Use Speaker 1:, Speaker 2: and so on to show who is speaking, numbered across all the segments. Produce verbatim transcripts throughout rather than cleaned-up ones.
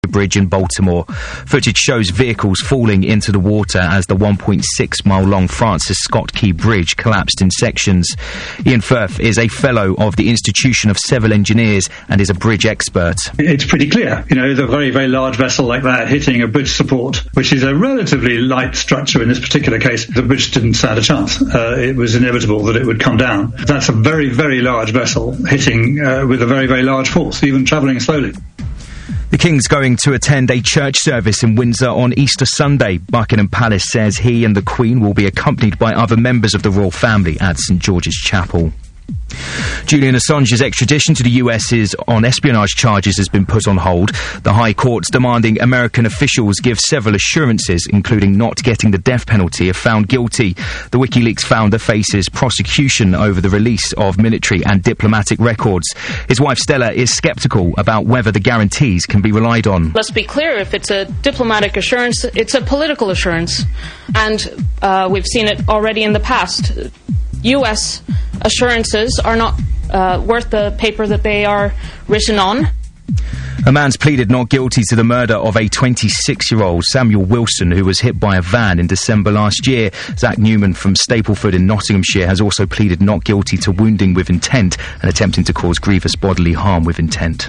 Speaker 1: Bridge in Baltimore. Footage shows vehicles falling into the water as the one point six mile long Francis Scott Key Bridge collapsed in sections. Ian Firth is a fellow of the Institution of Civil Engineers and is a bridge expert.
Speaker 2: It's pretty clear, you know, the very, very large vessel like that hitting a bridge support, which is a relatively light structure in this particular case, the bridge didn't stand a chance. Uh, it was inevitable that it would come down. That's a very, very large vessel hitting uh, with a very, very large force, even travelling slowly.
Speaker 1: The King's going to attend a church service in Windsor on Easter Sunday. Buckingham Palace says he and the Queen will be accompanied by other members of the royal family at St George's Chapel. Julian Assange's extradition to the U S is on espionage charges has been put on hold. The High Court's demanding American officials give several assurances, including not getting the death penalty if found guilty. The WikiLeaks founder faces prosecution over the release of military and diplomatic records. His wife Stella is sceptical about whether the guarantees can be relied on.
Speaker 3: Let's be clear, if it's a diplomatic assurance, it's a political assurance. And uh, we've seen it already in the past. U S assurances are not uh, worth the paper that they are written on.
Speaker 1: A man's pleaded not guilty to the murder of a twenty-six-year-old Samuel Wilson who was hit by a van in December last year. Zach Newman from Stapleford in Nottinghamshire has also pleaded not guilty to wounding with intent and attempting to cause grievous bodily harm with intent.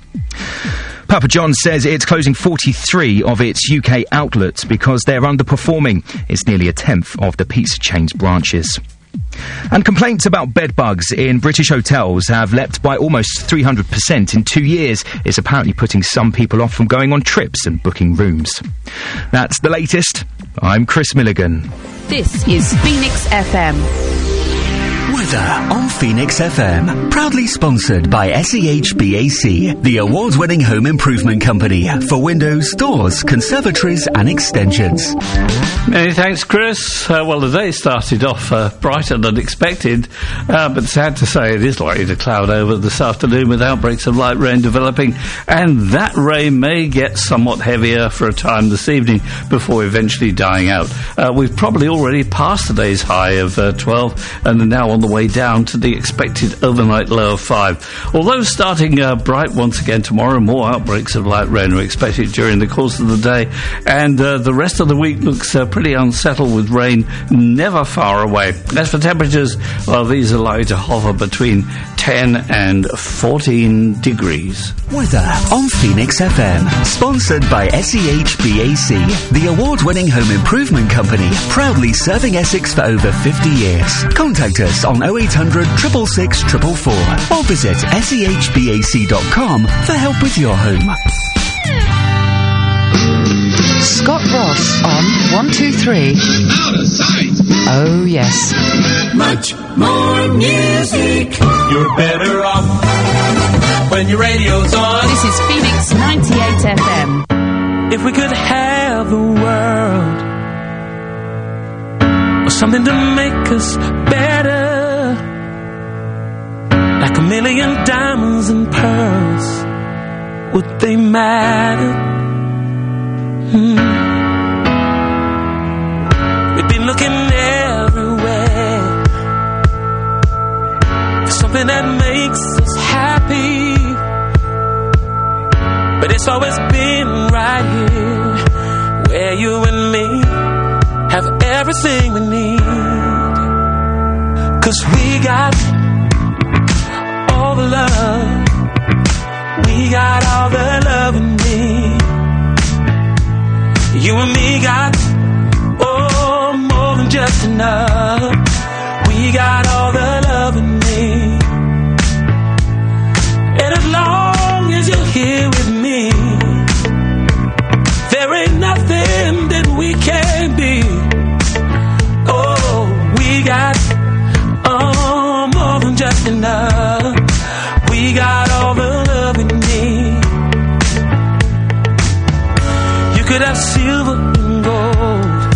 Speaker 1: Papa John's says it's closing forty-three of its U K outlets because they're underperforming. It's nearly a tenth of the pizza chain's branches. And complaints about bed bugs in British hotels have leapt by almost three hundred percent in two years. It's apparently putting some people off from going on trips and booking rooms. That's the latest. I'm Chris Milligan.
Speaker 4: This is Phoenix F M.
Speaker 5: Weather on Phoenix F M. Proudly sponsored by S E H B A C, the award-winning home improvement company for windows, doors, conservatories and extensions.
Speaker 6: Many thanks, Chris. Uh, well, the day started off uh, brighter than expected, uh, but sad to say it is likely to cloud over this afternoon with outbreaks of light rain developing, and that rain may get somewhat heavier for a time this evening before eventually dying out. Uh, we've probably already passed today's high of uh, twelve and are now on the way down to the expected overnight low of five. Although starting uh, bright once again tomorrow, more outbreaks of light rain are expected during the course of the day, and uh, the rest of the week looks uh, pretty unsettled with rain never far away. As for temperatures, well, these are likely to hover between ten and fourteen degrees.
Speaker 5: Weather on Phoenix F M, sponsored by S E H B A C, the award-winning home improvement company, proudly serving Essex for over fifty years. Contact us on oh eight hundred, six six six, four four four or visit S E H B A C dot com for help with your home.
Speaker 4: Scott Ross on one two three.
Speaker 7: Out of sight.
Speaker 4: Oh, yes.
Speaker 7: Much more music. You're better off when your radio's on.
Speaker 4: This is Phoenix ninety-eight F M.
Speaker 8: If we could have the world, or something to make us better, like a million diamonds and pearls, would they matter? Hmm. We've been looking everywhere for something that makes us happy, but it's always been right here, where you and me have everything we need. 'Cause we got all the love, we got all the love we need. You and me got, oh, more than just enough. We got all the love we need. And as long as you're here with me, there ain't nothing that we can't be. Oh, we got, oh, more than just enough. We got all the love we need. You could have silver and gold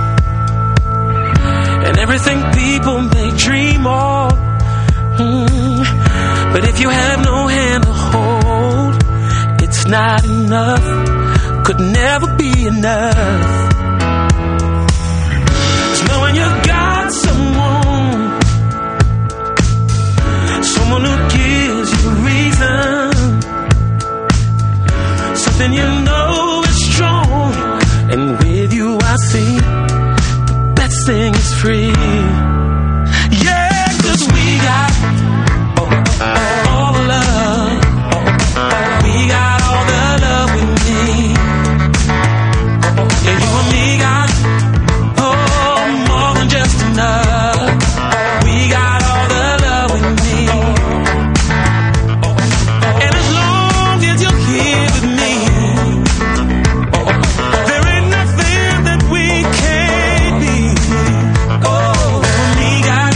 Speaker 8: and everything people may dream of, mm. But if you have no hand to hold, it's not enough, could never be enough. 'Cause knowing you got someone, someone who gives you a reason, something you know love is strong, and with you I see the best thing is free. Yeah, 'cause we got all the love. We got all the love we need. Yeah, you and me got, oh, more than just enough. We got all the love we need. And as long as you're here with me, there ain't nothing that we can't be. Oh, we got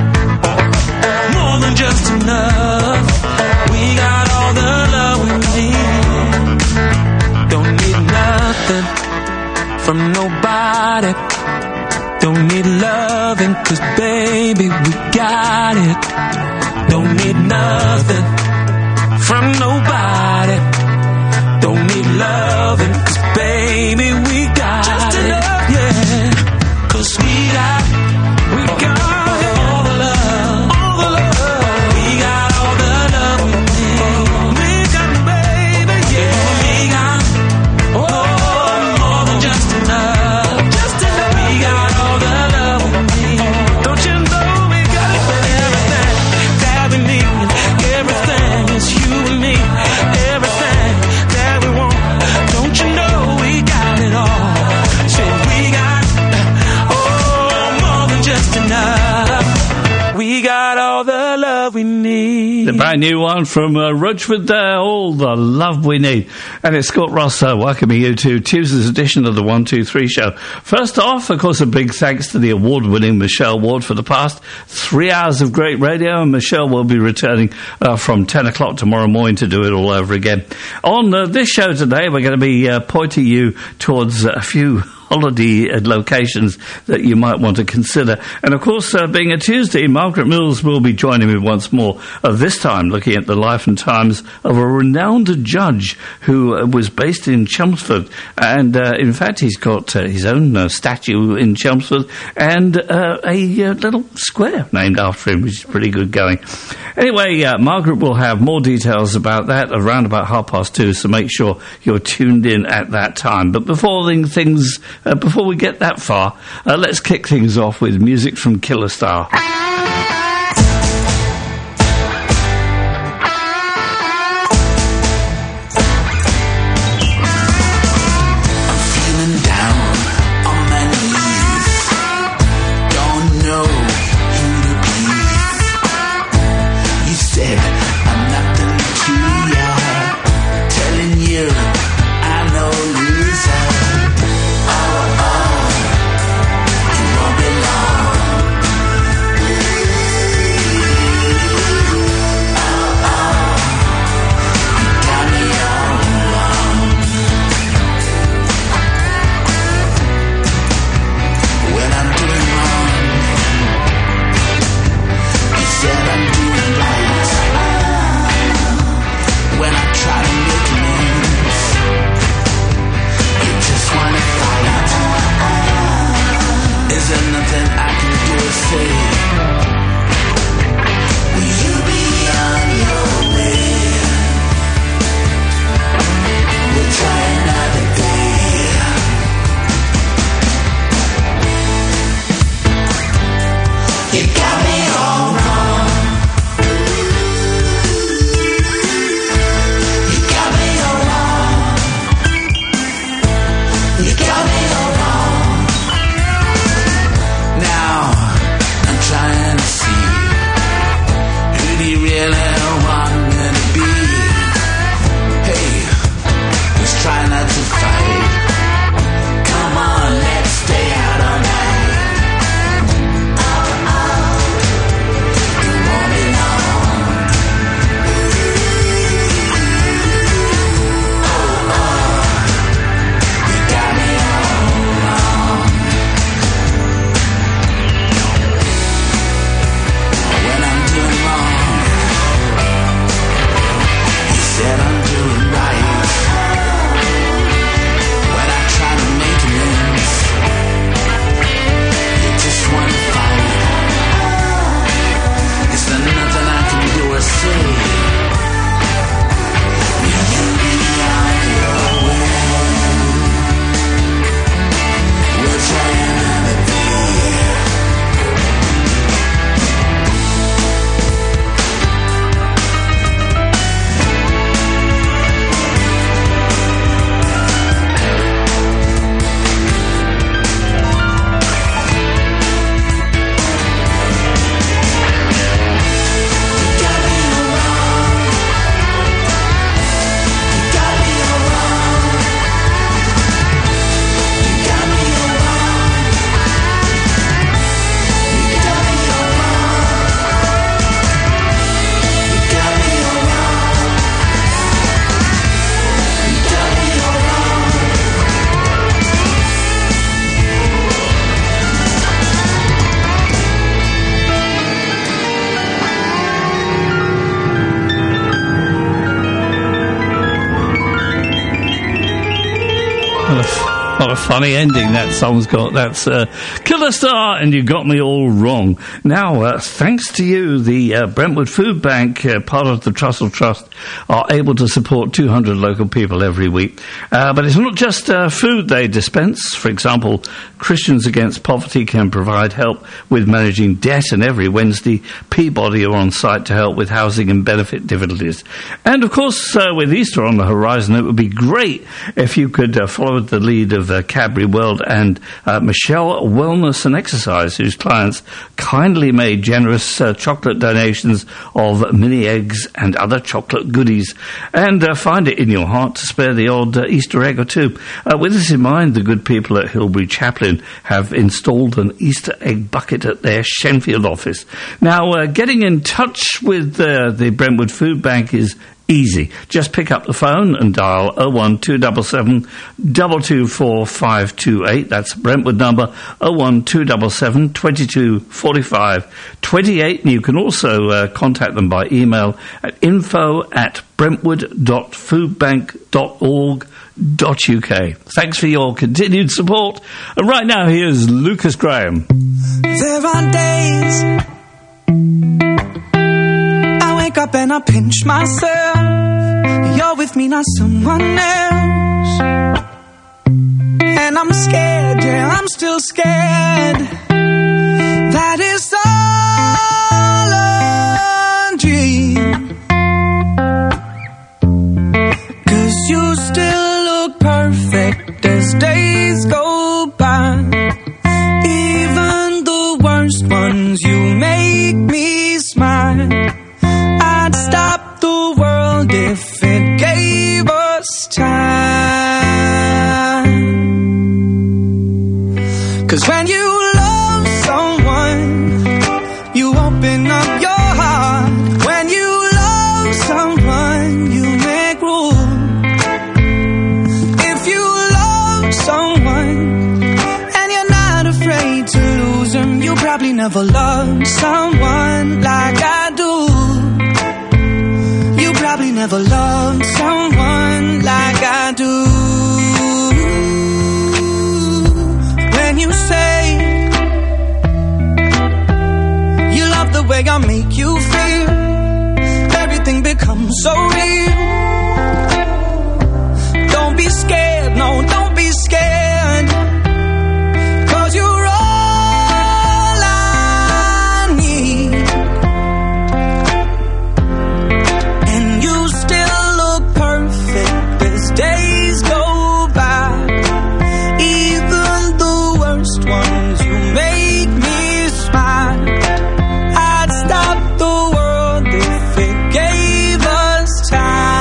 Speaker 8: more than just enough. We got all the love we need. Don't need nothing from nobody. Don't need loving, 'cause baby we got it. Don't need nothing from nobody. Don't need loving, 'cause baby we got just it. Enough. Yeah, 'cause we got, we got all the love, all the love. We got all the love we need. We got, baby, yeah. We got, oh, more than just enough, just enough. We got all the love we need. Don't you know we got everything that we need? Everything is you and me. Everything that we want. Don't you know we got it all? Say we got, oh, more than just enough. We got all the love we need.
Speaker 6: The brand new one from uh, Rochford there, All the Love We Need. And it's Scott Ross uh, welcoming you to Tuesday's edition of the one two three show. First off, of course, a big thanks to the award-winning Michelle Ward for the past three hours of great radio, and Michelle will be returning uh, from ten o'clock tomorrow morning to do it all over again. On uh, this show today, we're going to be uh, pointing you towards a few holiday uh, locations that you might want to consider. And of course, uh, being a Tuesday, Margaret Mills will be joining me once more, uh, this time looking at the life and times of a renowned judge who uh, was based in Chelmsford. And uh, in fact, he's got uh, his own uh, statue in Chelmsford and uh, a uh, little square named after him, which is pretty good going. Anyway, uh, Margaret will have more details about that around about half past two, so make sure you're tuned in at that time. But before things... Uh, before we get that far, uh, let's kick things off with music from Killer Star.
Speaker 9: Oh, oh, you won't belong.
Speaker 6: What a, what a funny ending that song's got. That's uh, Killer Star and You Got Me All Wrong. Now, uh, thanks to you, the uh, Brentwood Food Bank, uh, part of the Trussell Trust, are able to support two hundred local people every week. Uh, but it's not just uh, food they dispense. For example, Christians Against Poverty can provide help with managing debt, and every Wednesday, Peabody are on site to help with housing and benefit difficulties. And of course, uh, with Easter on the horizon, it would be great if you could uh, follow the lead of uh, Cadbury World and uh, Michelle Wellness and Exercise, whose clients kindly made generous uh, chocolate donations of mini eggs and other chocolate goodies, and uh, find it in your heart to spare the odd uh, Easter egg or two. Uh, with this in mind, the good people at Hilbury Chaplain have installed an Easter egg bucket at their Shenfield office. Now, uh, getting in touch with uh, the Brentwood Food Bank is easy. Just pick up the phone and dial oh one two seven seven, two two four, five two eight. That's Brentwood number oh one two seven seven, two two four five two eight. And you can also uh, contact them by email at info at brentwood dot foodbank dot org dot U K. Thanks for your continued support. And right now, here's Lucas Graham.
Speaker 9: There are days I wake up and I pinch myself. You're with me, not someone else. And I'm scared, yeah, I'm still scared. That is all a dream. 'Cause you still look perfect as days go by. Even the worst ones, you make me smile. I'd stop the world if it gave us time. 'Cause when you love someone, you open up your heart. When you love someone, you make room. If you love someone and you're not afraid to lose them, you probably never loved someone like I do. Probably never loved someone like I do. When you say you love the way I make you feel, everything becomes so real. Don't be scared, no, don't be scared. 'Cause you're all I need. Days go by, even the worst ones, you make me smile. I'd stop the world if it gave us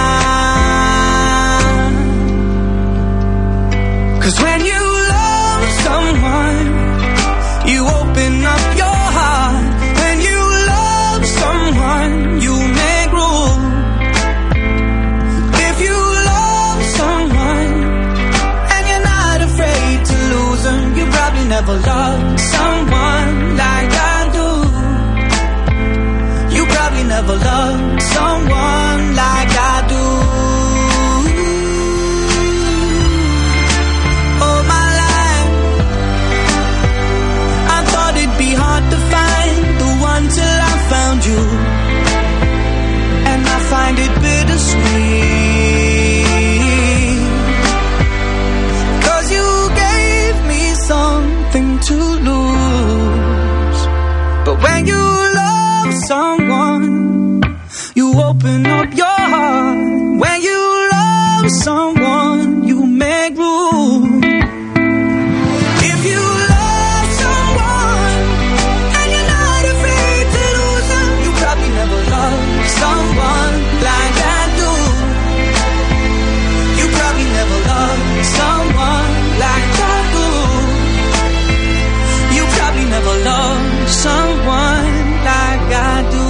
Speaker 9: time. 'Cause when you love someone, you open up your heart. When you love someone, you make room. You probably never loved someone like I do. You probably never loved someone like I do. All my life, I thought it'd be hard to find the one till I found you. And I find it bittersweet. Something to lose. But when you love someone, you open up your heart. When you love someone, you make room. If you love someone and you're not afraid to lose them, you probably never loved someone like I do. You probably never loved someone like I do. Never loved someone like I do.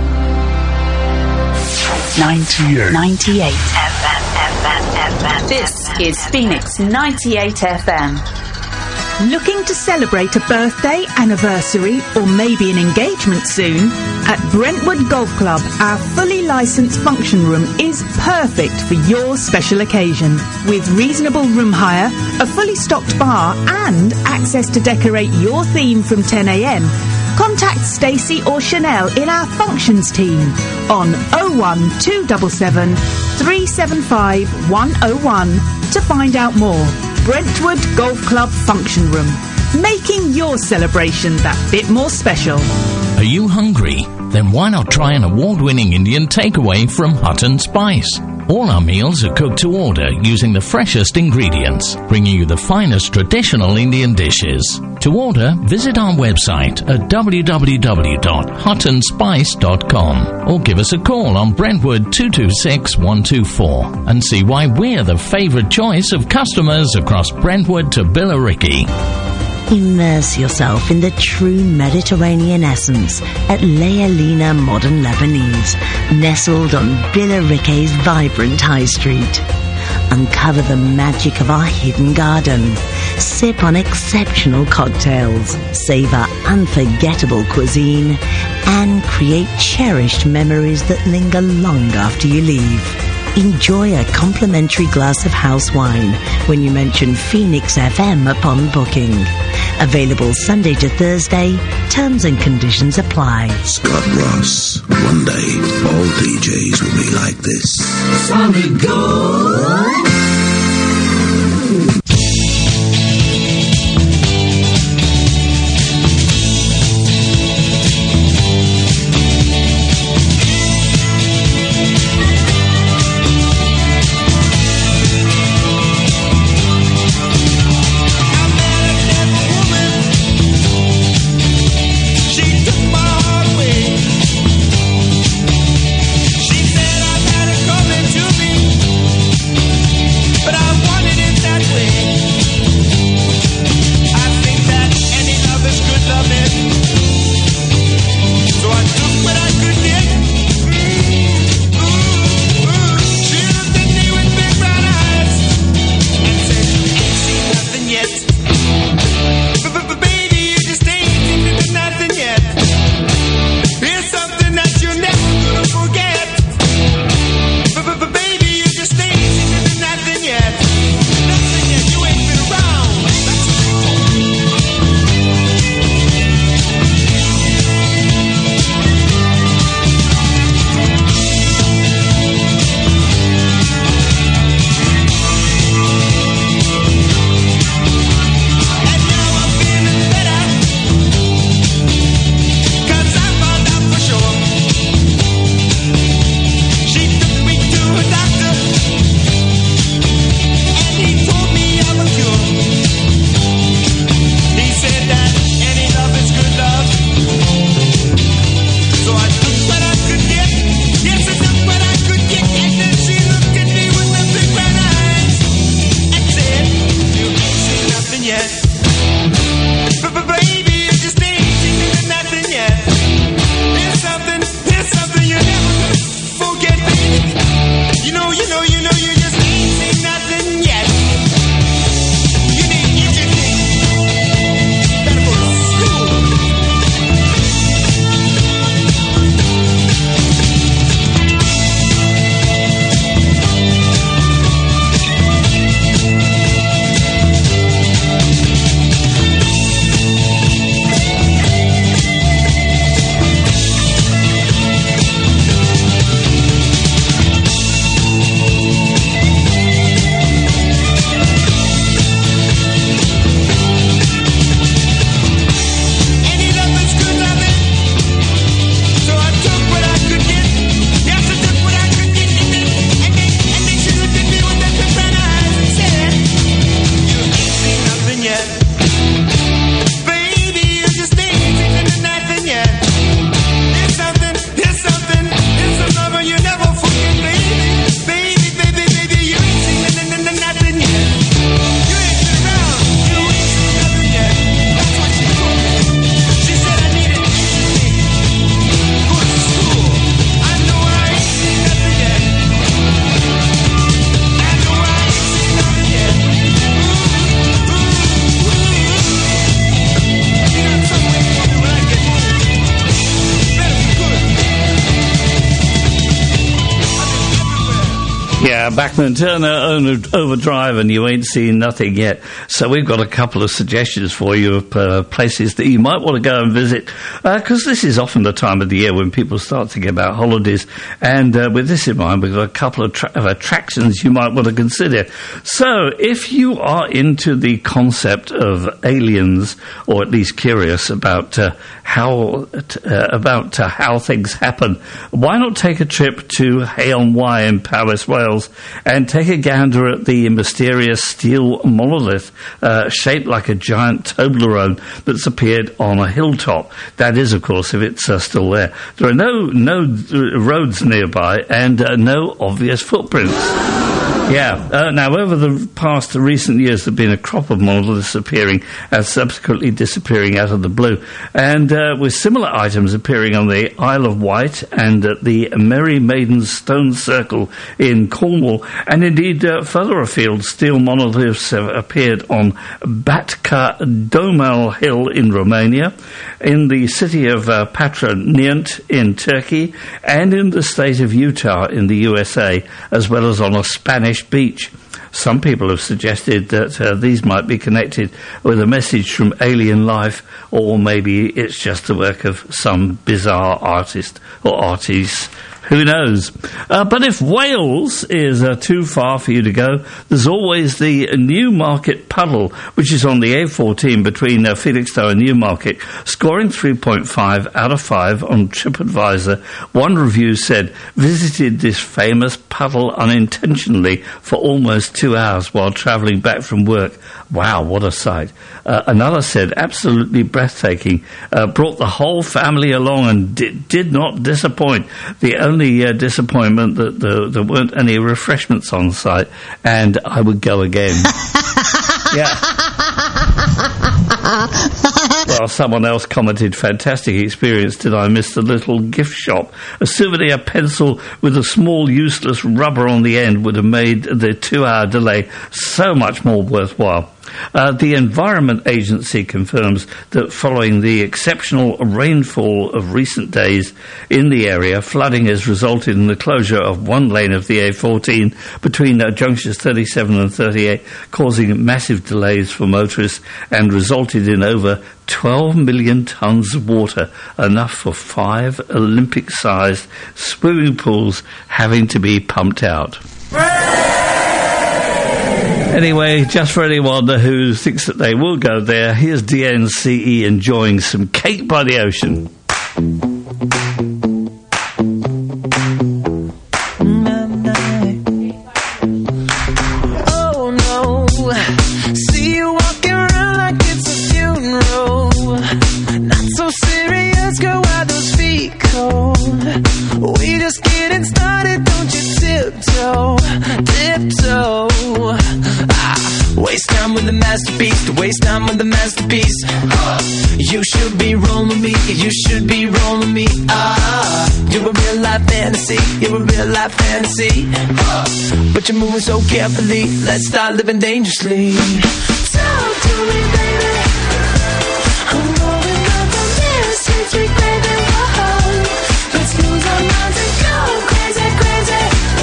Speaker 4: ninety-eight. ninety-eight F M. This is Phoenix ninety-eight F M.
Speaker 10: Looking to celebrate a birthday, anniversary, or maybe an engagement soon? At Brentwood Golf Club, our fully licensed function room is perfect for your special occasion. With reasonable room hire, a fully stocked bar, and access to decorate your theme from ten a m, contact Stacey or Chanel in our functions team on oh one two seven seven, three seven five, one oh one to find out more. Brentwood Golf Club Function Room, making your celebration that bit more special.
Speaker 11: Are you hungry? Then why not try an award-winning Indian takeaway from Hut and Spice? All our meals are cooked to order using the freshest ingredients, bringing you the finest traditional Indian dishes. To order, visit our website at w w w dot hut and spice dot com or give us a call on Brentwood two two six, one two four and see why we're the favourite choice of customers across Brentwood to Billericay.
Speaker 12: Immerse yourself in the true Mediterranean essence at Lealina Modern Lebanese, nestled on Billericay's vibrant high street. Uncover the magic of our hidden garden. Sip on exceptional cocktails, savor unforgettable cuisine, and create cherished memories that linger long after you leave. Enjoy a complimentary glass of house wine when you mention Phoenix F M upon booking. Available Sunday to Thursday. Terms and conditions apply.
Speaker 13: Scott Ross. One day, all D Js will be like this. Solid Gold.
Speaker 7: She said I gotta come into me.
Speaker 6: Yeah, Bachman Turner Overdrive, and you ain't seen nothing yet. So we've got a couple of suggestions for you of uh, places that you might want to go and visit, because uh, this is often the time of the year when people start to get about holidays. And uh, with this in mind, we've got a couple of, tra- of attractions you might want to consider. So if you are into the concept of aliens, or at least curious about uh, how uh, about uh, how things happen, why not take a trip to Hay-on-Wye in Powys, Wales, and take a gander at the mysterious steel monolith uh, shaped like a giant Toblerone that's appeared on a hilltop. That is, of course, if it's uh, still there. There are no no roads nearby and uh, no obvious footprints. Yeah. Uh, now, over the past recent years, there have been a crop of monoliths appearing and subsequently disappearing out of the blue, and uh, with similar items appearing on the Isle of Wight and at the Merry Maiden's Stone Circle in Cornwall, and indeed uh, further afield, steel monoliths have appeared on Batka Domal Hill in Romania, in the city of uh, Patranient in Turkey, and in the state of Utah in the U S A, as well as on a Spanish beach. Some people have suggested that uh, these might be connected with a message from alien life, or maybe it's just the work of some bizarre artist or artists. Who knows? Uh, but if Wales is uh, too far for you to go, there's always the Newmarket Puddle, which is on the A fourteen between uh, Felixstowe and Newmarket, scoring three point five out of five on TripAdvisor. One review said, visited this famous puddle unintentionally for almost two hours while travelling back from work. Wow, what a sight. Uh, another said, absolutely breathtaking, uh, brought the whole family along and did, did not disappoint. The only uh, disappointment that the, there weren't any refreshments on site, and I would go again. Yeah. Well, someone else commented, fantastic experience. Did I miss the little gift shop? A souvenir pencil with a small useless rubber on the end would have made the two-hour delay so much more worthwhile. Uh, the Environment Agency confirms that following the exceptional rainfall of recent days in the area, flooding has resulted in the closure of one lane of the A fourteen between uh, junctions thirty-seven and thirty-eight, causing massive delays for motorists and resulted in over twelve million tonnes of water, enough for five Olympic-sized swimming pools having to be pumped out. Anyway, just for anyone who thinks that they will go there, here's D N C E enjoying some Cake by the Ocean.
Speaker 9: Oh no, see you walking around like it's a funeral. Not so serious, girl, why those feet cold? We just getting started, don't you tiptoe, tiptoe. Waste time with the masterpiece, to waste time with the masterpiece. Uh, you should be rolling me, you should be rolling me. Ah, uh, you're a real life fantasy, you're a real life fantasy. Uh, but you're moving so carefully, let's start living dangerously. Talk to me, baby. I'm rolling up on this, sweet, sweet baby. Whoa, let's lose our minds and go crazy, crazy.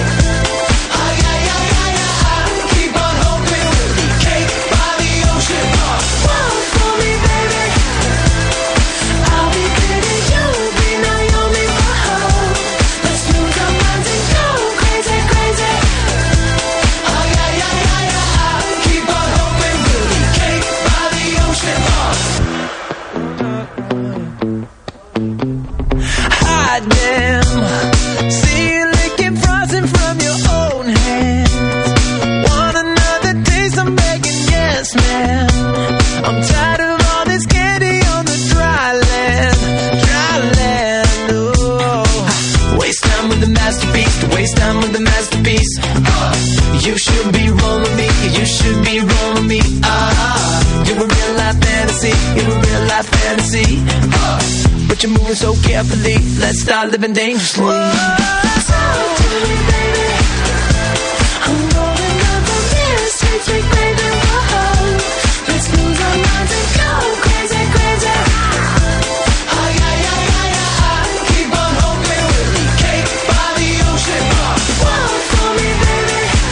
Speaker 9: You should be rolling me, you should be rolling me. Ah, you're a real life fantasy, you're a real life fantasy. Ah, but you're moving so carefully, let's start living dangerously. Talk to me, baby. I'm rolling up on this, sweet, sweet baby. Whoa, let's lose our minds and go crazy, crazy. Ah, yeah, yeah, yeah, yeah, ah. Keep on hoping with me, cake by the ocean. Ah, whoa, for me, baby.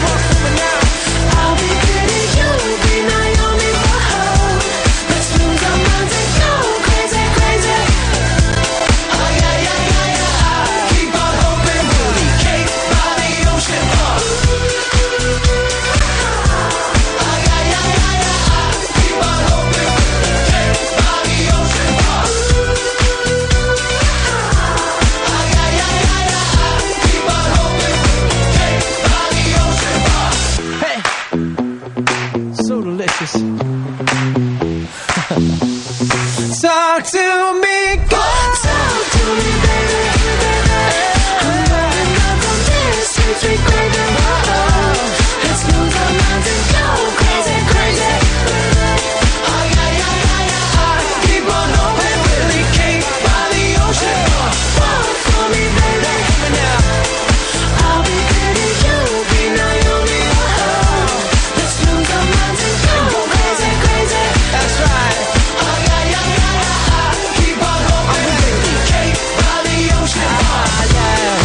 Speaker 14: places.
Speaker 9: Talk to me, God. Talk to me, baby. I'm running up from this sweet, sweet baby. Whoa, let's lose our minds and go crazy, crazy. Oh, yeah, yeah, yeah, yeah. I keep on hoping we'll be cake by the ocean. Walk for me, baby. I'll be Betty, you'll be Naomi. Oh, let's lose our minds and go crazy, crazy. That's right. Oh, yeah, yeah, yeah, yeah. Keep on hoping we'll be cake by the ocean. Oh, yeah.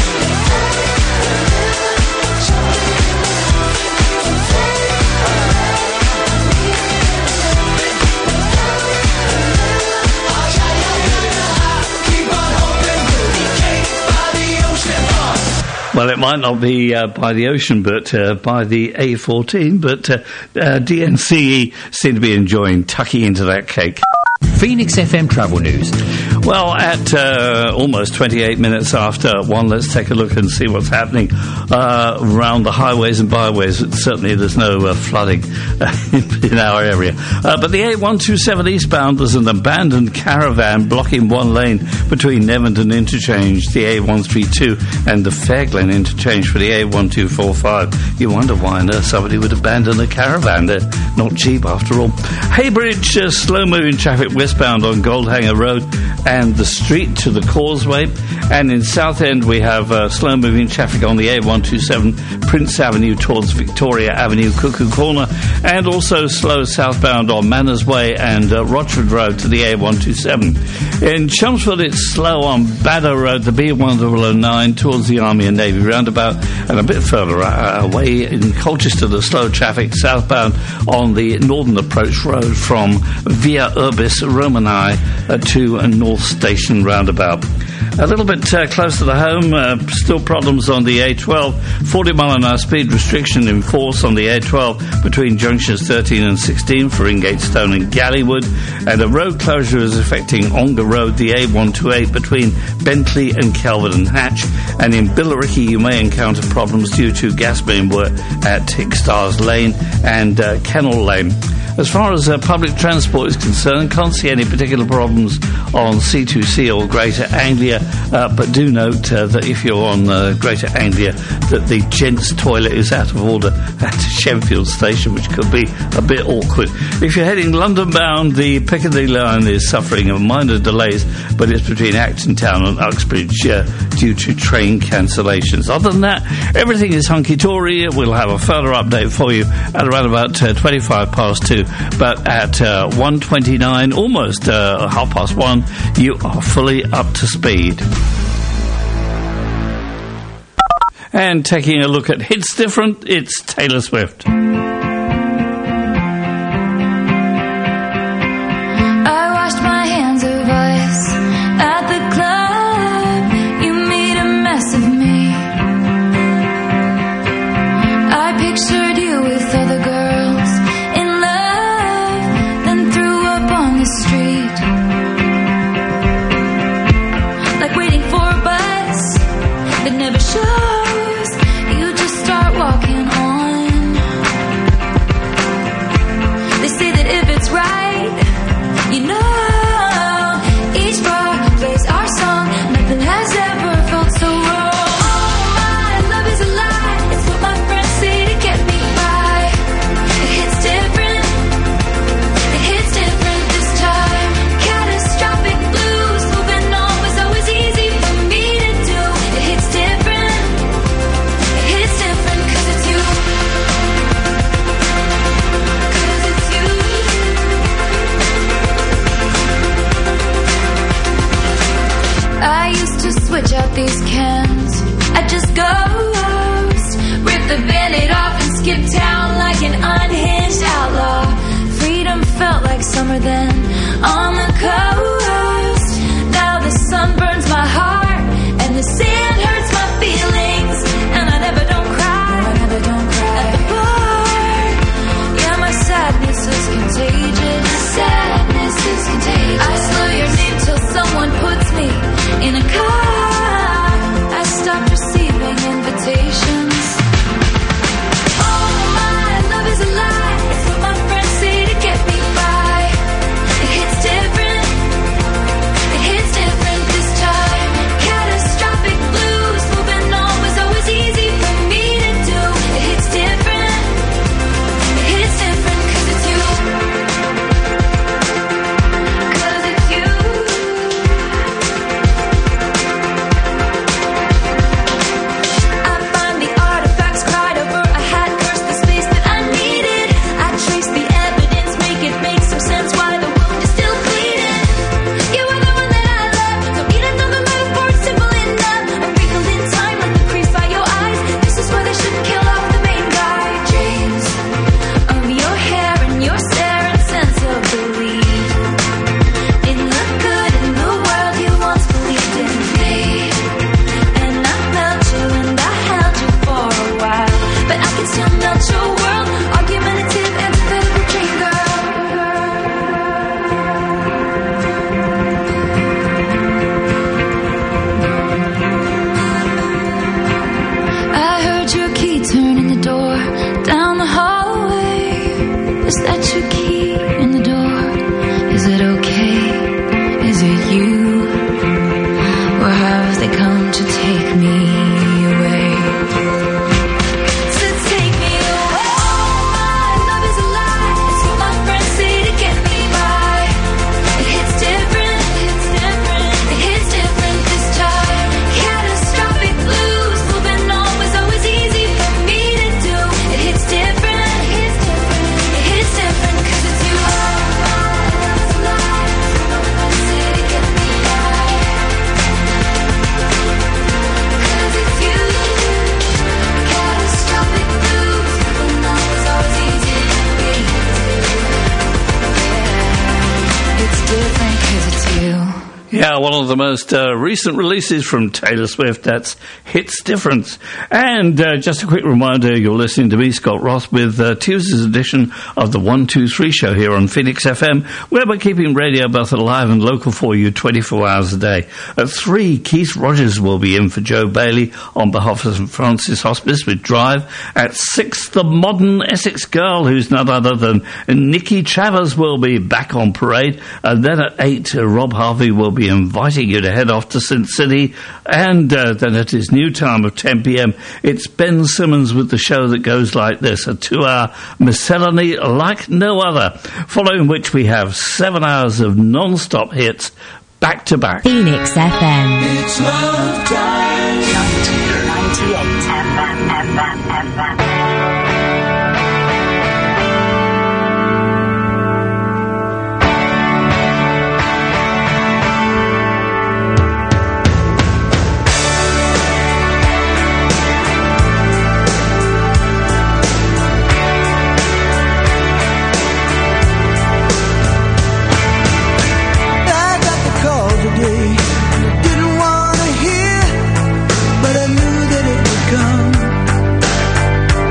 Speaker 6: Well, it might not be uh, by the ocean, but uh, by the A fourteen, but uh, uh, D N C E seem to be enjoying tucking into that cake.
Speaker 1: Phoenix F M Travel News.
Speaker 6: Well, at uh, almost twenty-eight minutes after one, let's take a look and see what's happening uh, around the highways and byways. Certainly there's no uh, flooding uh, in our area. Uh, but the A one twenty-seven eastbound, there's an abandoned caravan blocking one lane between Nevenden Interchange, the A one thirty-two, and the Fairglen Interchange for the A one two forty-five. You wonder why on earth somebody would abandon a caravan. They're not cheap after all. Haybridge, uh, slow-moving traffic westbound on Goldhanger Road and the street to the causeway. And in Southend we have uh, slow-moving traffic on the A one twenty-seven Prince Avenue towards Victoria Avenue, Cuckoo Corner, and also slow southbound on Manners Way and uh, Rochford Road to the A one twenty-seven. In Chelmsford it's slow on Baddow Road, the B one oh nine towards the Army and Navy roundabout, and a bit further uh, away in Colchester the slow traffic southbound on the Northern Approach Road from Via Urbis Romani uh, to uh, North Station roundabout. A little bit uh, closer to home, uh, still problems on the A twelve. forty mile an hour speed restriction in force on the A twelve between junctions thirteen and sixteen for Ingatestone and Gallywood. And a road closure is affecting Ongar Road, the A one twenty-eight between Bentley and Kelvin and Hatch. And in Billericay you may encounter problems due to gas main work at Hickstars Lane and uh, Kennel Lane. As far as uh, public transport is concerned, can't see any particular problems on C two C or Greater Anglia, uh, but do note uh, that if you're on uh, Greater Anglia, that the gents' toilet is out of order at Shenfield Station, which could be a bit awkward. If you're heading London bound, the Piccadilly line is suffering of minor delays, but it's between Acton Town and Uxbridge uh, due to train cancellations. Other than that, everything is hunky-dory. We'll have a further update for you at around about uh, twenty-five past two. But at uh, one twenty-nine, almost uh, half past one, you are fully up to speed. And taking a look at Hits Different, it's Taylor Swift.
Speaker 15: These cans, I just ghost, rip the band-aid off and skip town like an unhinged outlaw. Freedom felt like summer then on the coast. Now the sun burns my heart and the sand hurts my feelings, and I never don't cry, I never don't cry at the bar. Yeah, my sadness is contagious. Sadness is contagious. I slow your name till someone puts me in a car. Stopped receiving invitations. Oh, my love is a lie. It's what my friends say to put your key in the door. Is it okay? Is it you? Or have they come to take me away? So take me away. All my love is a lie. It's what my friends say to get me by. It hits different, it hits different, it hits different this time. Catastrophic blues, moving on was always easy for me to do. It hits different, it hits different, it hits different 'cause it's you. All my love is a lie. It's what my friends say to get me by. 'Cause it's you. Catastrophic blues, moving on was always easy for me to do. Yeah, it's different 'cause it's you.
Speaker 6: Yeah, one of the most uh, recent releases from Taylor Swift. That's Hits Difference. And uh, just a quick reminder, you're listening to me, Scott Ross, with uh, Tuesday's edition of the one two three show here on Phoenix F M, where we're keeping radio both alive and local for you twenty-four hours a day. At three, Keith Rogers will be in for Joe Bailey on behalf of Saint Francis Hospice with Drive. At six, the modern Essex girl, who's none other than Nikki Travers, will be back on parade. And then at eight, uh, Rob Harvey will be inviting you to head off to Sin City. And uh, then at his new time of ten p.m, it's Ben Simmons with the show that goes like this, a two-hour miscellany like no other, following which we have seven hours of non-stop hits back to back.
Speaker 12: Phoenix F M.
Speaker 7: It's love time.
Speaker 12: ninety-eight F M, F M, F M.
Speaker 9: I got the call today. Didn't want to hear, but I knew that it would come.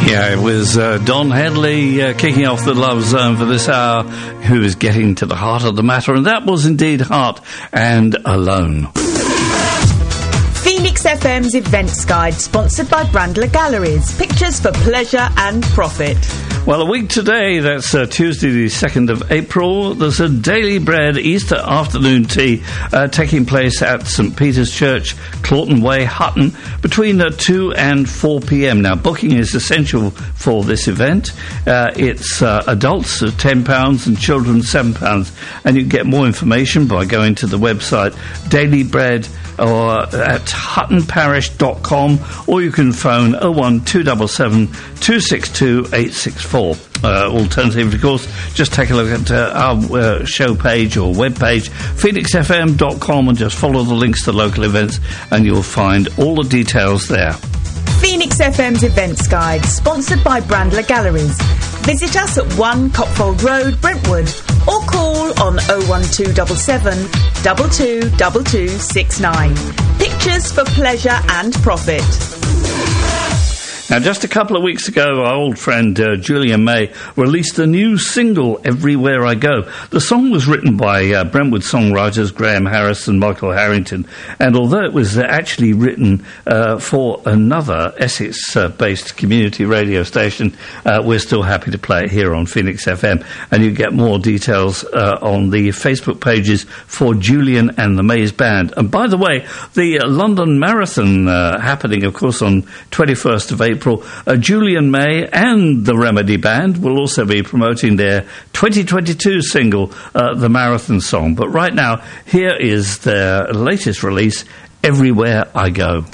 Speaker 6: Yeah, it was uh, Don Headley uh, kicking off the Love Zone for this hour, who is getting to the heart of the matter, and that was indeed Heart and Alone.
Speaker 10: Phoenix F M's Events Guide, sponsored by Brandler Galleries. Pictures for pleasure and profit.
Speaker 6: Well, a week today, that's uh, Tuesday the second of April, there's a Daily Bread Easter afternoon tea uh, taking place at St Peter's Church, Claughton Way, Hutton, between uh, two and four p.m. Now, booking is essential for this event. Uh, it's uh, adults uh, ten pounds and children seven pounds, and you can get more information by going to the website Daily Bread or at hutton parish dot com, or you can phone oh one two seven seven two six two eight six four. Uh, alternatively, of course, just take a look at uh, our uh, show page or web page, phoenix f m dot com, and just follow the links to local events, and you'll find all the details there.
Speaker 10: Phoenix F M's Events Guide, sponsored by Brandler Galleries. Visit us at one Copfold Road, Brentwood, or call on oh one two seven seven two two two two six nine. Pictures for pleasure and profit.
Speaker 6: Now, just a couple of weeks ago, our old friend uh, Julian May released a new single, Everywhere I Go. The song was written by uh, Brentwood songwriters Graham Harris and Michael Harrington, and although it was uh, actually written uh, for another Essex-based uh, community radio station, uh, we're still happy to play it here on Phoenix F M, and you get more details uh, on the Facebook pages for Julian and the Mays Band. And by the way, the uh, London Marathon uh, happening, of course, on twenty-first of April, Uh, Julian May and the Remedy Band will also be promoting their twenty twenty-two single, uh, The Marathon Song. But right now, here is their latest release, Everywhere I Go.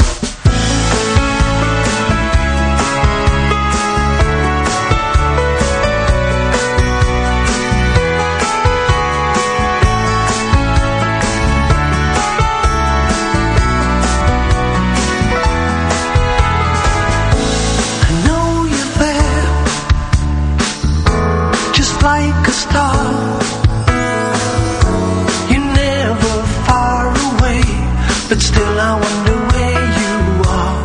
Speaker 8: But still I wonder where you are.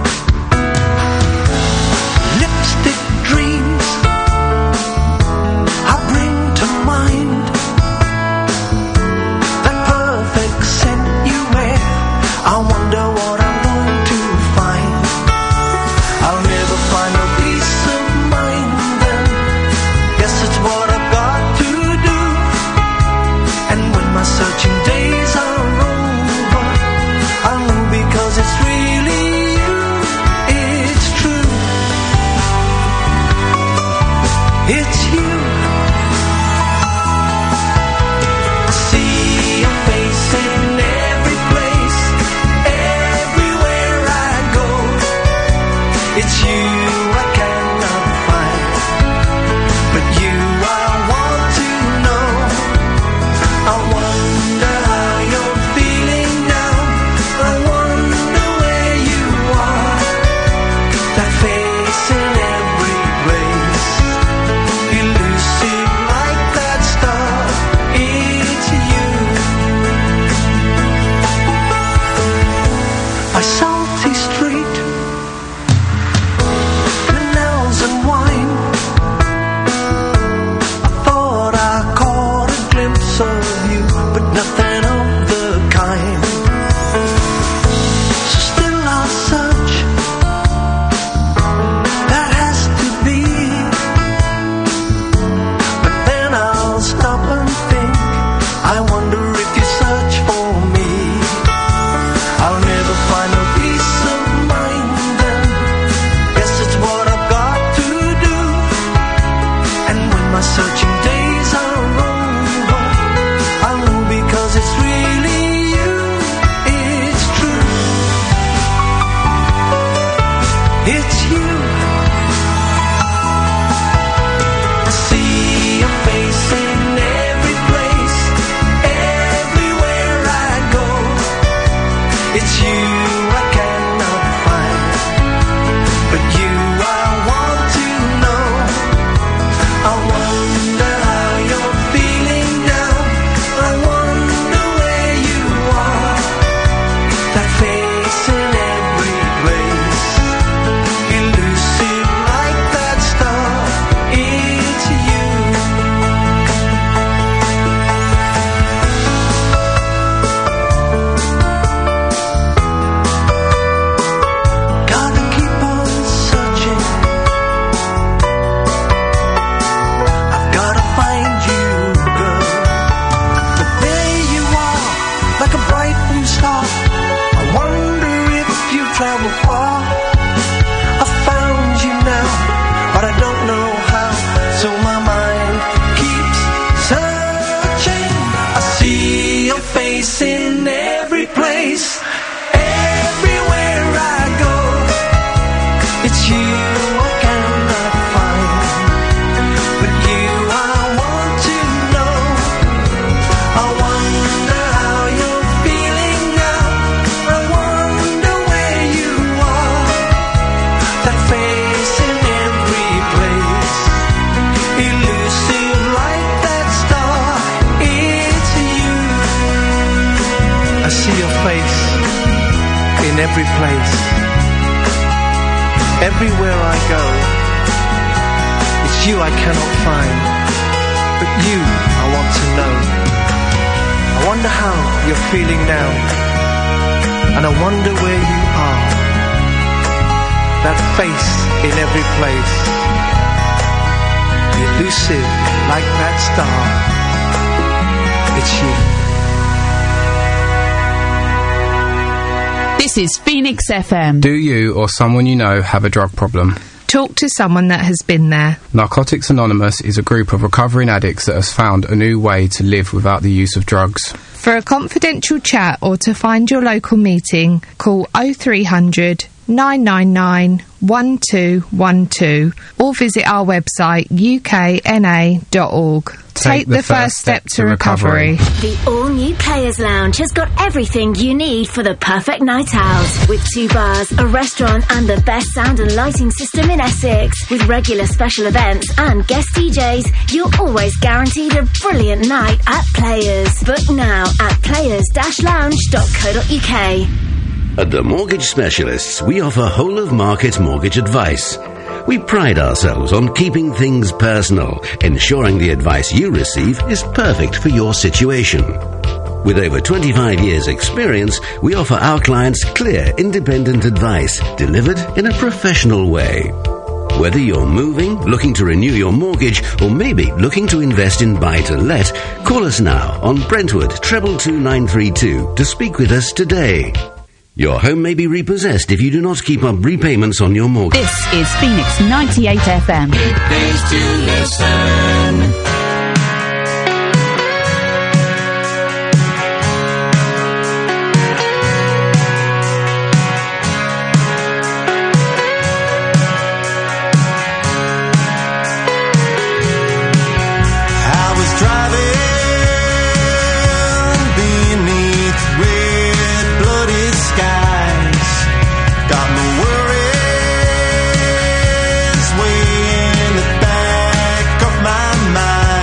Speaker 8: Lipstick dreams I bring to mind. That perfect scent you wear, I wonder what I'm going to find. I'll never find a peace of mind then. Guess it's what I've got to do. And when my searching days are over, I know because it's really you, it's true. It's you. I see your face in every place, everywhere I go. It's you I cannot find, but you I want to know. I wonder how you're feeling now. I wonder where you are. That face in every place, elusive like that star. It's you. A salty street,
Speaker 14: every place. Everywhere I go, it's you I cannot find, but you I want to know. I wonder how you're feeling now, and I wonder where you are. That face in every place, elusive like that star. It's you.
Speaker 16: This is Phoenix F M.
Speaker 17: Do you or someone you know have a drug problem?
Speaker 16: Talk to someone that has been there.
Speaker 17: Narcotics Anonymous is a group of recovering addicts that has found a new way to live without the use of drugs.
Speaker 16: For a confidential chat or to find your local meeting, call oh three hundred, nine nine nine, one two one two or visit our website u k n a dot org. Take, Take the, the first step, step to recovery.
Speaker 18: recovery. The all-new Players Lounge has got everything you need for the perfect night out. With two bars, a restaurant and the best sound and lighting system in Essex. With regular special events and guest D Js, you're always guaranteed a brilliant night at Players. Book now at players dash lounge dot co dot u k.
Speaker 13: At the Mortgage Specialists, we offer whole-of-market mortgage advice. We pride ourselves on keeping things personal, ensuring the advice you receive is perfect for your situation. With over twenty-five years' experience, we offer our clients clear, independent advice delivered in a professional way. Whether you're moving, looking to renew your mortgage, or maybe looking to invest in buy-to-let, call us now on Brentwood treble two nine three two to speak with us today. Your home may be repossessed if you do not keep up repayments on your mortgage.
Speaker 16: This is Phoenix ninety-eight F M.
Speaker 7: It pays to listen.
Speaker 9: Way in the back of my mind.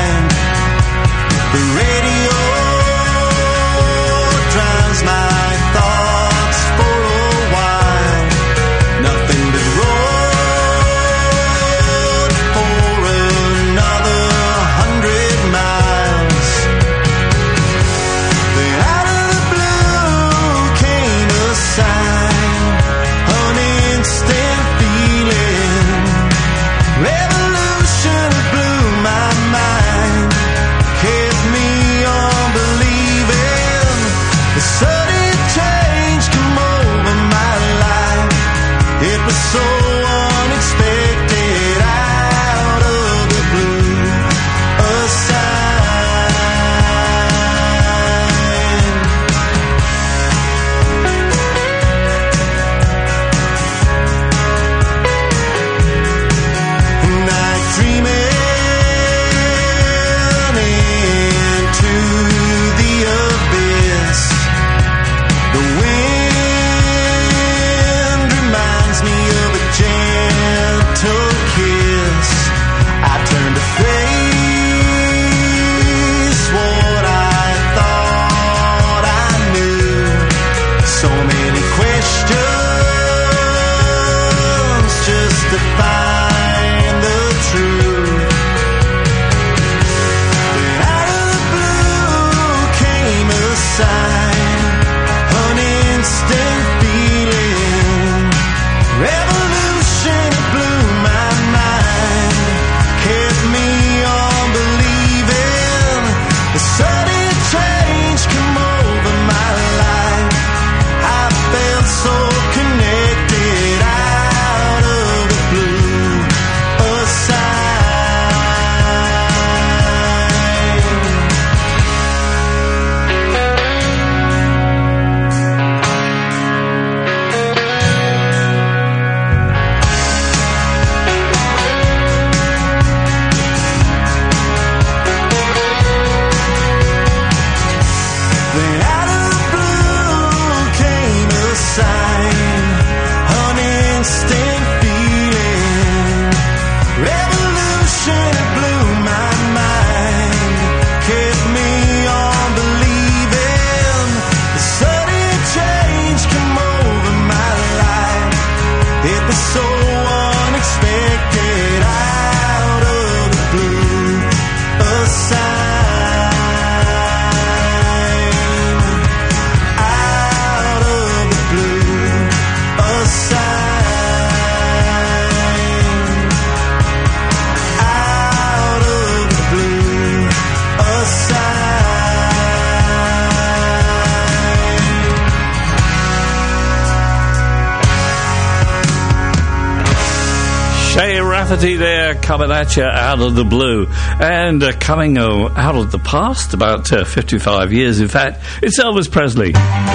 Speaker 6: Tay Rafferty there, coming at you out of the blue. And uh, coming uh, out of the past, about uh, fifty-five years in fact, it's Elvis Presley.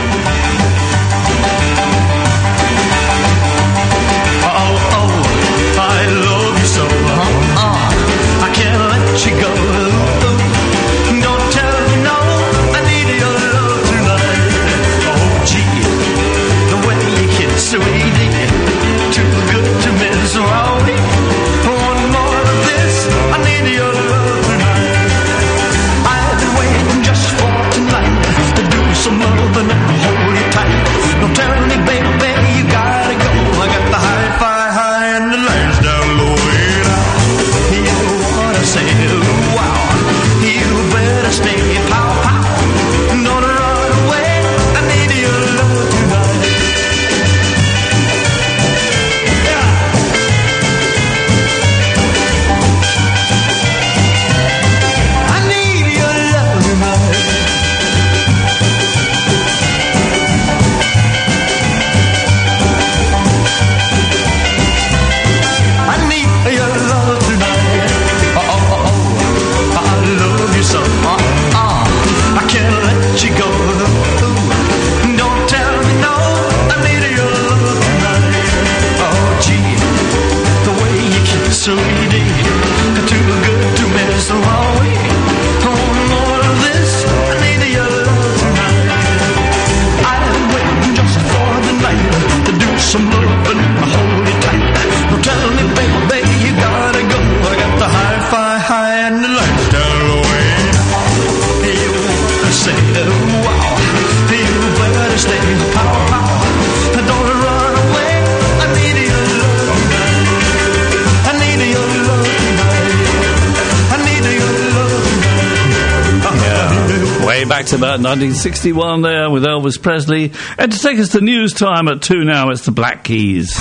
Speaker 6: Back to about nineteen sixty-one there with Elvis Presley. And to take us to news time at two now, it's the Black Keys.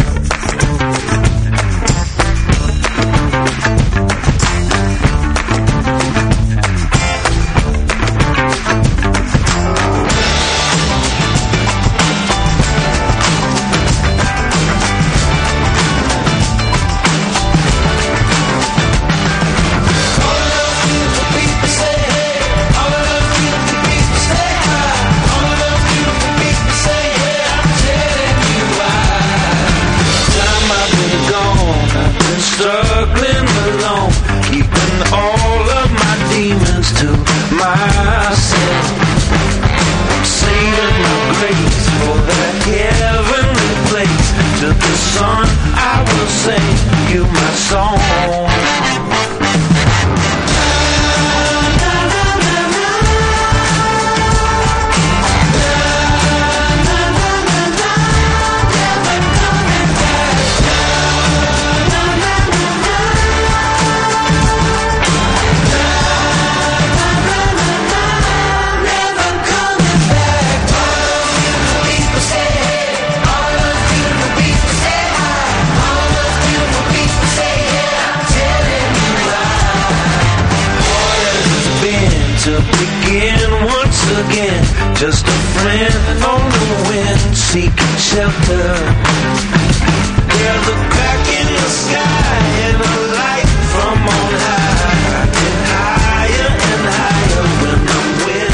Speaker 8: Just a friend on the wind, seeking shelter. There's a crack in the sky and a light from on high, and higher and higher when I'm with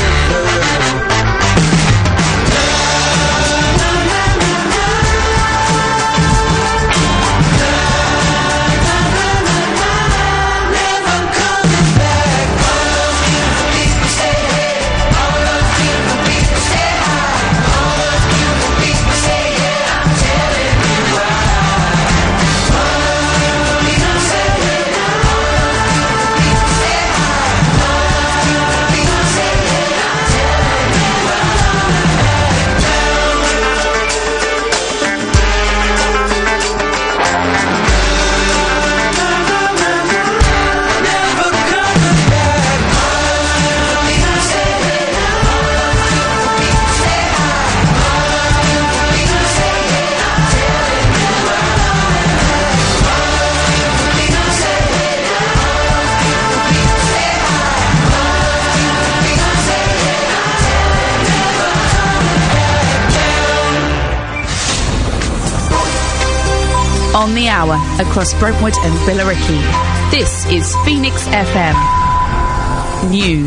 Speaker 4: on the hour across Brentwood and Billericay. This is Phoenix F M News.